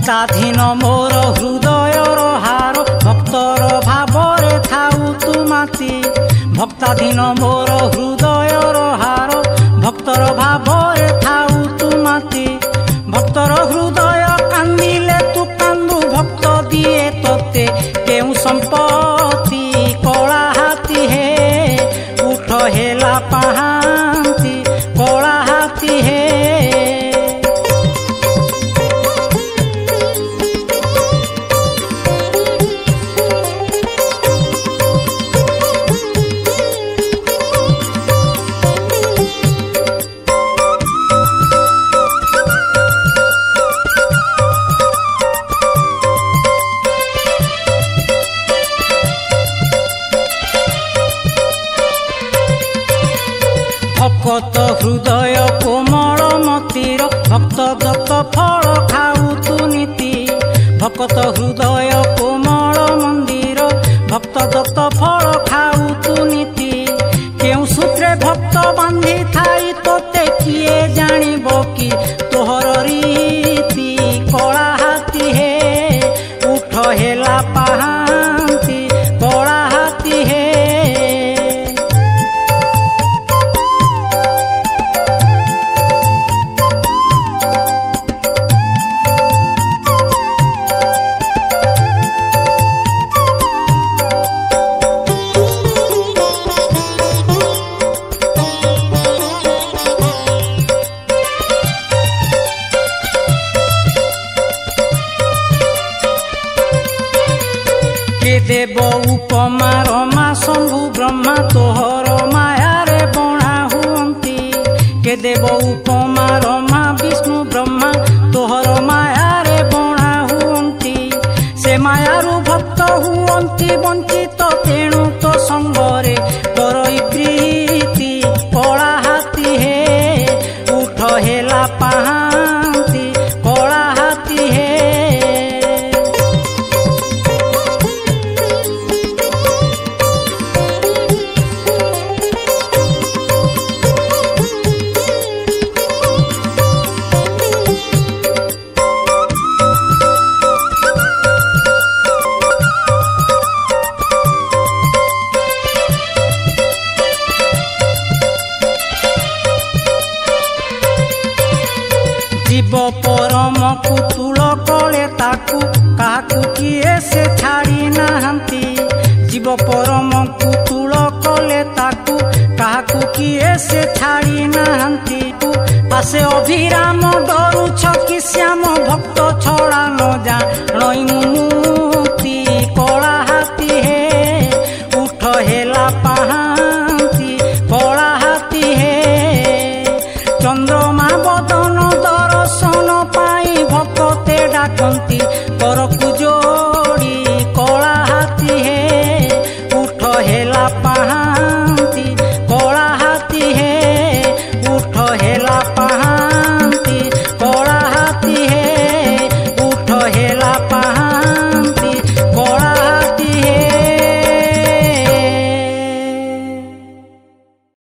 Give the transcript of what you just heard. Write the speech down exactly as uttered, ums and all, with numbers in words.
भक्ताधीन मोर हृदयर हार भक्तर भावरे थाउ तु माती भक्ताधीन मोर हृदयर हार भक्तर भावरे थाउ तु माती भक्तर हृदय कांदिले तु कांदु भक्त दिए तोते केउ संपत्ति कला हाथी हे उठ हेला पाहांती कला हाथी हे भक्त हृदय कोमल मतिर भक्त दत्त फल खाऊ तु नीति भक्त हृदय कोमल मंदिर भक्त दत्त फल खाऊ तु नीति केउ सूत्रे भक्त बांधी थाई तोते किए जानिब कि तोहर रीति कला हाथी हे उठ हेला पाहांती कला हाथी हे के देव उपमा रमा शंभु ब्रह्मा तोहर मायारे बणा हुअंती के देव उपमा रमा विष्णु ब्रह्मा तोहर मायारे बणा हुअंती से मायारु भक्त हुअंती वंचित तेणु तो संगरे करई प्रीति कला हाथी हे उठ हेला पाहांती कला हाथी हे जीव परम कुतुल कले ताकू काकू किए से छाड़ी नाहंती जीव परम कुतुल कले ताकू काकू किए से छाड़ी नाहंती आसे अभिराम डरुछ कि श्याम भक्त छड़ा